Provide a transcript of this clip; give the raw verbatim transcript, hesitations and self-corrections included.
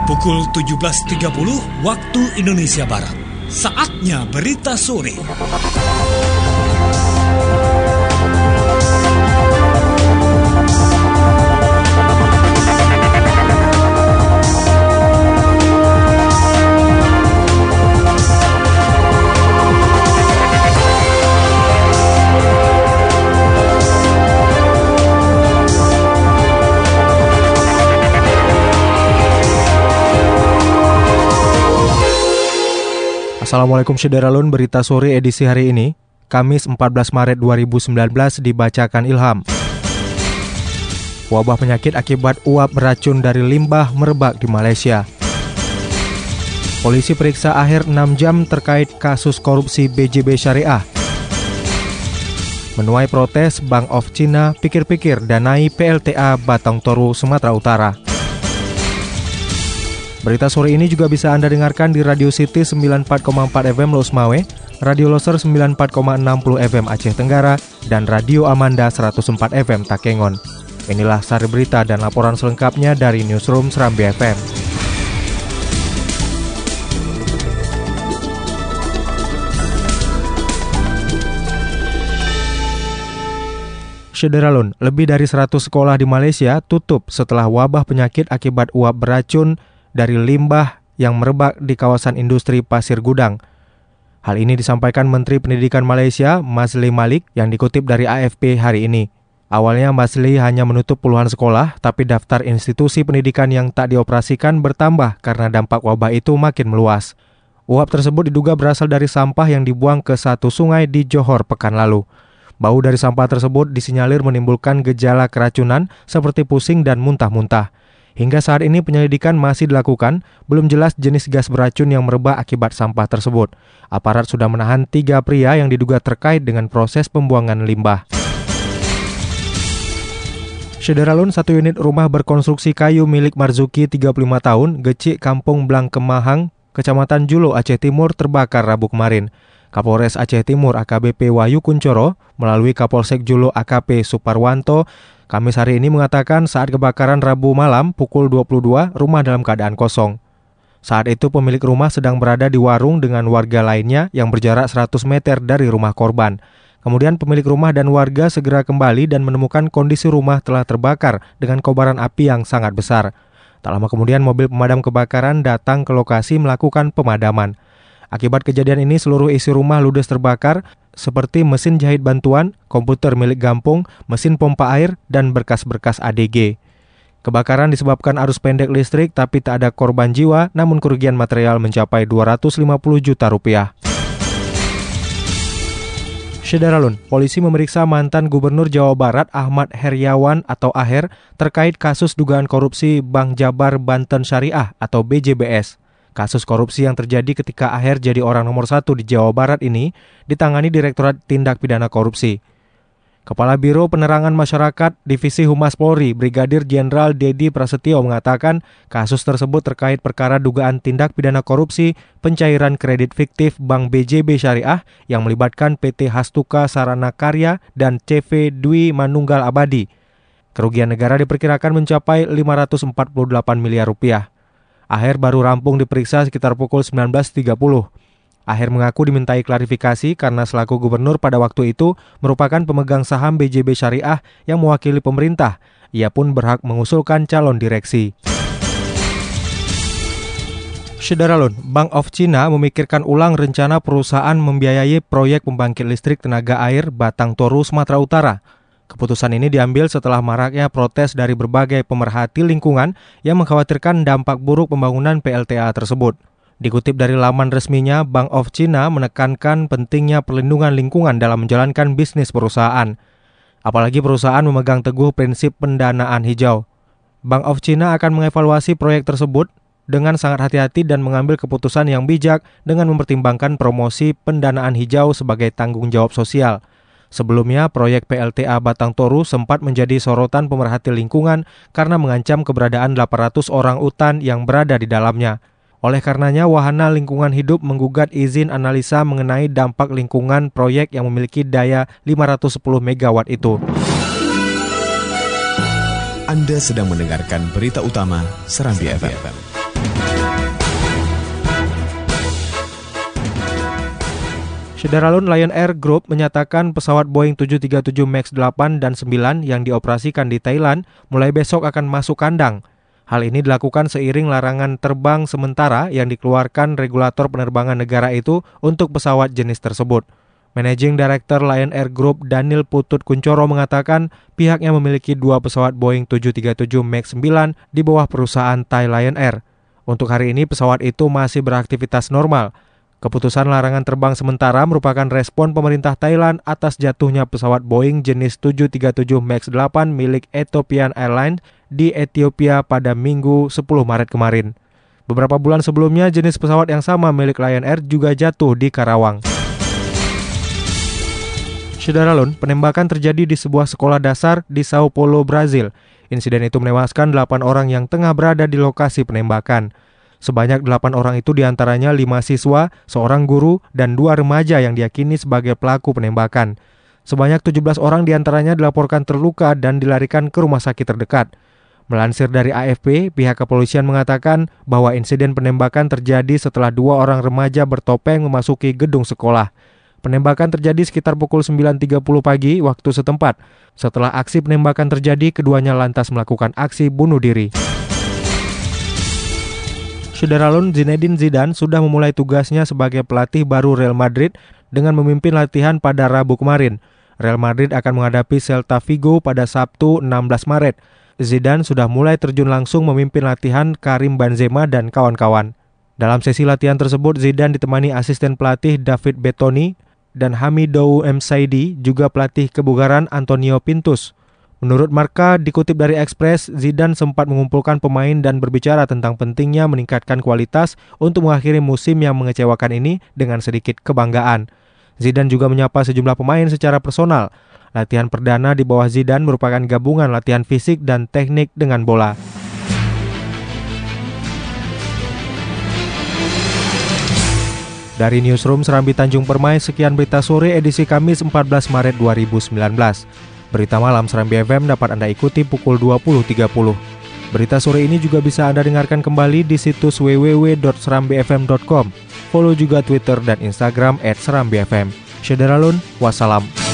Pukul tujuh belas tiga puluh waktu Indonesia Barat. Saatnya berita sore. Assalamualaikum Syederalun, berita sore edisi hari ini, Kamis empat belas Maret dua ribu sembilan belas dibacakan Ilham. Wabah penyakit akibat uap beracun dari limbah merebak di Malaysia. Polisi periksa Aher enam jam terkait kasus korupsi B J B Syariah. Menuai protes, Bank of China pikir-pikir danai P L T A Batang Toru, Sumatera Utara. Berita sore ini juga bisa Anda dengarkan di Radio City sembilan puluh empat koma empat F M Los Mawe, Radio Loser sembilan puluh empat koma enam puluh F M Aceh Tenggara, dan Radio Amanda seratus empat F M Takengon. Inilah sari berita dan laporan selengkapnya dari Newsroom Serambi F M. Syederalun, lebih dari seratus sekolah di Malaysia tutup setelah wabah penyakit akibat uap beracun dari limbah yang merebak di kawasan industri Pasir Gudang. Hal ini disampaikan Menteri Pendidikan Malaysia, Masli Malik, yang dikutip dari A F P hari ini. Awalnya Masli hanya menutup puluhan sekolah, tapi daftar institusi pendidikan yang tak dioperasikan bertambah karena dampak wabah itu makin meluas. Uap tersebut diduga berasal dari sampah yang dibuang ke satu sungai di Johor pekan lalu. Bau dari sampah tersebut disinyalir menimbulkan gejala keracunan seperti pusing dan muntah-muntah. Hingga saat ini penyelidikan masih dilakukan, belum jelas jenis gas beracun yang merebak akibat sampah tersebut. Aparat sudah menahan tiga pria yang diduga terkait dengan proses pembuangan limbah. Syederalun, satu unit rumah berkonstruksi kayu milik Marzuki, tiga puluh lima tahun, Gecik, Kampung Blang Kemahang, Kecamatan Julo, Aceh Timur, terbakar Rabu kemarin. Kapolres Aceh Timur A K B P Wahyu Kuncoro melalui Kapolsek Julo A K P Suparwanto Kamis hari ini mengatakan saat kebakaran Rabu malam pukul dua puluh dua, rumah dalam keadaan kosong. Saat itu pemilik rumah sedang berada di warung dengan warga lainnya yang berjarak seratus meter dari rumah korban. Kemudian pemilik rumah dan warga segera kembali dan menemukan kondisi rumah telah terbakar dengan kobaran api yang sangat besar. Tak lama kemudian mobil pemadam kebakaran datang ke lokasi melakukan pemadaman. Akibat kejadian ini seluruh isi rumah ludes terbakar, seperti mesin jahit bantuan, komputer milik Gampung, mesin pompa air, dan berkas-berkas A D G. Kebakaran disebabkan arus pendek listrik tapi tak ada korban jiwa, namun kerugian material mencapai dua ratus lima puluh juta rupiah. Syederalun, polisi memeriksa mantan Gubernur Jawa Barat Ahmad Heriawan atau Aher terkait kasus dugaan korupsi Bank Jabar Banten Syariah atau B J B S. Kasus korupsi yang terjadi ketika Aher jadi orang nomor satu di Jawa Barat ini ditangani Direktorat Tindak Pidana Korupsi. Kepala Biro Penerangan Masyarakat Divisi Humas Polri, Brigadir Jenderal Dedi Prasetyo mengatakan kasus tersebut terkait perkara dugaan tindak pidana korupsi pencairan kredit fiktif Bank B J B Syariah yang melibatkan P T Hastuka Sarana Karya dan C V Dwi Manunggal Abadi. Kerugian negara diperkirakan mencapai lima ratus empat puluh delapan miliar rupiah. Aher baru rampung diperiksa sekitar pukul sembilan belas tiga puluh. Aher mengaku dimintai klarifikasi karena selaku gubernur pada waktu itu merupakan pemegang saham B J B Syariah yang mewakili pemerintah. Ia pun berhak mengusulkan calon direksi. Syederalun, Bank of China memikirkan ulang rencana perusahaan membiayai proyek pembangkit listrik tenaga air Batang Toru, Sumatera Utara. Keputusan ini diambil setelah maraknya protes dari berbagai pemerhati lingkungan yang mengkhawatirkan dampak buruk pembangunan P L T A tersebut. Dikutip dari laman resminya, Bank of China menekankan pentingnya perlindungan lingkungan dalam menjalankan bisnis perusahaan. Apalagi perusahaan memegang teguh prinsip pendanaan hijau. Bank of China akan mengevaluasi proyek tersebut dengan sangat hati-hati dan mengambil keputusan yang bijak dengan mempertimbangkan promosi pendanaan hijau sebagai tanggung jawab sosial. Sebelumnya, proyek P L T A Batang Toru sempat menjadi sorotan pemerhati lingkungan karena mengancam keberadaan delapan ratus orang utan yang berada di dalamnya. Oleh karenanya, Wahana Lingkungan Hidup menggugat izin analisa mengenai dampak lingkungan proyek yang memiliki daya lima ratus sepuluh megawatt itu. Anda sedang mendengarkan berita utama Serambi F M. Syederalun Lion Air Group menyatakan pesawat Boeing tujuh tiga tujuh Max delapan dan sembilan yang dioperasikan di Thailand mulai besok akan masuk kandang. Hal ini dilakukan seiring larangan terbang sementara yang dikeluarkan regulator penerbangan negara itu untuk pesawat jenis tersebut. Managing Director Lion Air Group Daniel Putut Kuncoro mengatakan pihaknya memiliki dua pesawat Boeing tujuh tiga tujuh Max sembilan di bawah perusahaan Thai Lion Air. Untuk hari ini pesawat itu masih beraktivitas normal. Keputusan larangan terbang sementara merupakan respon pemerintah Thailand atas jatuhnya pesawat Boeing jenis tujuh tiga tujuh Max delapan milik Ethiopian Airlines di Ethiopia pada Minggu sepuluh Maret kemarin. Beberapa bulan sebelumnya jenis pesawat yang sama milik Lion Air juga jatuh di Karawang. Syederalun, penembakan terjadi di sebuah sekolah dasar di Sao Paulo, Brazil. Insiden itu menewaskan delapan orang yang tengah berada di lokasi penembakan. Sebanyak delapan orang itu diantaranya lima siswa, seorang guru, dan dua remaja yang diyakini sebagai pelaku penembakan. Sebanyak tujuh belas orang diantaranya dilaporkan terluka dan dilarikan ke rumah sakit terdekat. Melansir dari A F P, pihak kepolisian mengatakan bahwa insiden penembakan terjadi setelah dua orang remaja bertopeng memasuki gedung sekolah. Penembakan terjadi sekitar pukul sembilan tiga puluh pagi waktu setempat. Setelah aksi penembakan terjadi, keduanya lantas melakukan aksi bunuh diri. Syederalun, Zinedine Zidane sudah memulai tugasnya sebagai pelatih baru Real Madrid dengan memimpin latihan pada Rabu kemarin. Real Madrid akan menghadapi Celta Vigo pada Sabtu enam belas Maret. Zidane sudah mulai terjun langsung memimpin latihan Karim Benzema dan kawan-kawan. Dalam sesi latihan tersebut, Zidane ditemani asisten pelatih David Bettoni dan Hamidou M. Saidi, juga pelatih kebugaran Antonio Pintus. Menurut Marca, dikutip dari Express, Zidane sempat mengumpulkan pemain dan berbicara tentang pentingnya meningkatkan kualitas untuk mengakhiri musim yang mengecewakan ini dengan sedikit kebanggaan. Zidane juga menyapa sejumlah pemain secara personal. Latihan perdana di bawah Zidane merupakan gabungan latihan fisik dan teknik dengan bola. Dari Newsroom Serambi Tanjung Permai, sekian berita sore edisi Kamis empat belas Maret dua ribu sembilan belas. Berita malam Serambi F M dapat Anda ikuti pukul dua puluh tiga puluh. Berita sore ini juga bisa Anda dengarkan kembali di situs w w w dot serambi f m dot com. Follow juga Twitter dan Instagram et serambi f m. Syederalun, wassalam.